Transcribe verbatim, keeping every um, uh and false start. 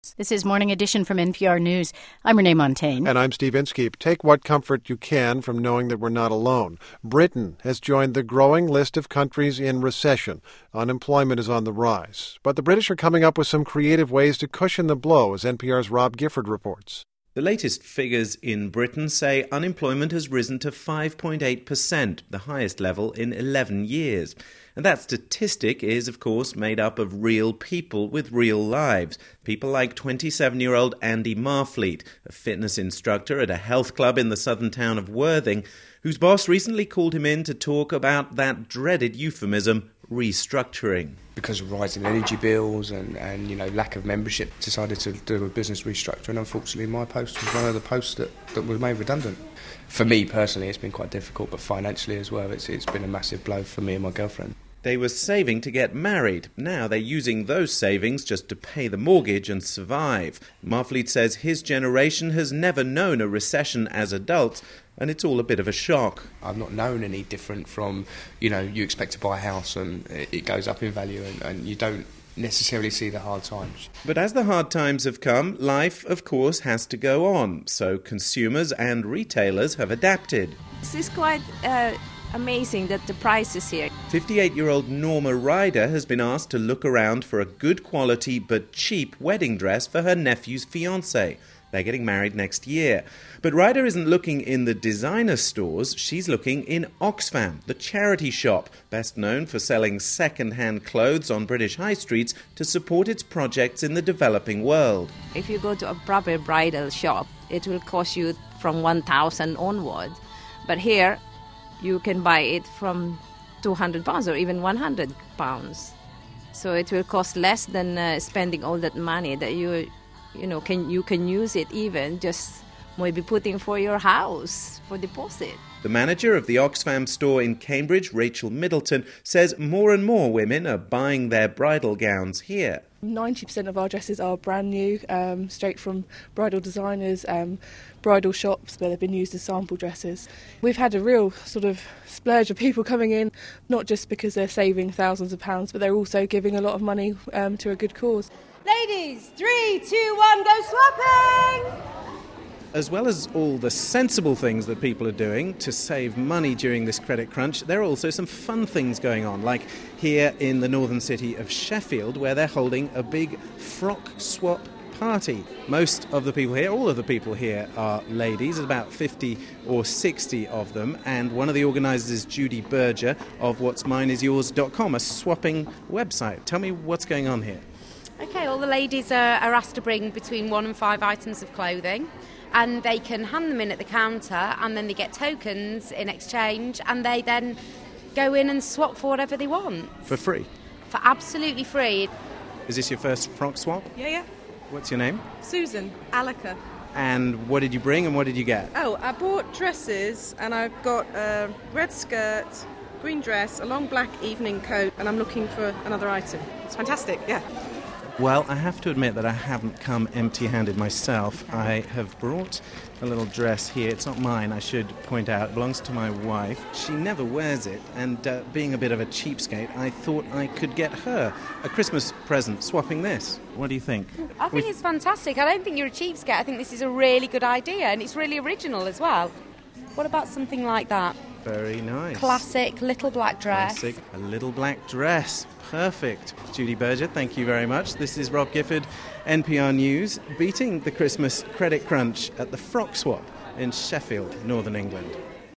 This is Morning Edition from N P R News. I'm Renee Montaigne. And I'm Steve Inskeep. Take what comfort you can from knowing that we're not alone. Britain has joined the growing list of countries in recession. Unemployment is on the rise. But the British are coming up with some creative ways to cushion the blow, as N P R's Rob Gifford reports. The latest figures in Britain say unemployment has risen to five point eight percent, the highest level in eleven years. And that statistic is, of course, made up of real people with real lives. People like twenty-seven-year-old Andy Marfleet, a fitness instructor at a health club in the southern town of Worthing, whose boss recently called him in to talk about that dreaded euphemism, restructuring. Because of rising energy bills and, and you know lack of membership, decided to do a business restructure, and unfortunately my post was one of the posts that, that was made redundant. For me personally it's been quite difficult, but financially as well it's, it's been a massive blow for me and my girlfriend. They were saving to get married. Now they're using those savings just to pay the mortgage and survive. Marfleet says his generation has never known a recession as adults, and it's all a bit of a shock. I've not known any different from, you know, you expect to buy a house and it goes up in value and, and you don't necessarily see the hard times. But as the hard times have come, life, of course, has to go on. So consumers and retailers have adapted. This is quite uh, amazing that the price is here. fifty-eight-year-old Norma Ryder has been asked to look around for a good quality but cheap wedding dress for her nephew's fiancé. They're getting married next year. But Ryder isn't looking in the designer stores, she's looking in Oxfam, the charity shop, best known for selling second-hand clothes on British high streets to support its projects in the developing world. If you go to a proper bridal shop, it will cost you from one thousand onward. But here, you can buy it from two hundred pounds or even one hundred pounds. So it will cost less than uh, spending all that money that you you know can you can use it even just maybe putting for your house for deposit. The manager of the Oxfam store in Cambridge, Rachel Middleton, says more and more women are buying their bridal gowns here. ninety percent of our dresses are brand new, um, straight from bridal designers, um, bridal shops where they've been used as sample dresses. We've had a real sort of splurge of people coming in, not just because they're saving thousands of pounds, but they're also giving a lot of money um, to a good cause. Ladies, three, two, one, go swapping! As well as all the sensible things that people are doing to save money during this credit crunch, there are also some fun things going on, like here in the northern city of Sheffield, where they're holding a big frock swap party. Most of the people here, all of the people here are ladies, about fifty or sixty of them, and one of the organisers is Judy Berger of what's mine is yours dot com, a swapping website. Tell me what's going on here. Okay, all the ladies are, are asked to bring between one and five items of clothing, and they can hand them in at the counter, and then they get tokens in exchange, and they then go in and swap for whatever they want. For free? For absolutely free. Is this your first frock swap? Yeah, yeah. What's your name? Susan Alaka. And what did you bring and what did you get? Oh, I bought dresses, and I've got a red skirt, green dress, a long black evening coat, and I'm looking for another item. It's fantastic, yeah. Well, I have to admit that I haven't come empty-handed myself. I have brought a little dress here. It's not mine, I should point out. It belongs to my wife. She never wears it, and uh, being a bit of a cheapskate, I thought I could get her a Christmas present swapping this. What do you think? I think it's fantastic. I don't think you're a cheapskate. I think this is a really good idea, and it's really original as well. What about something like that? Very nice. Classic little black dress. Classic, a little black dress. Perfect. Judy Berger, thank you very much. This is Rob Gifford, N P R News, beating the Christmas credit crunch at the Frock Swap in Sheffield, Northern England.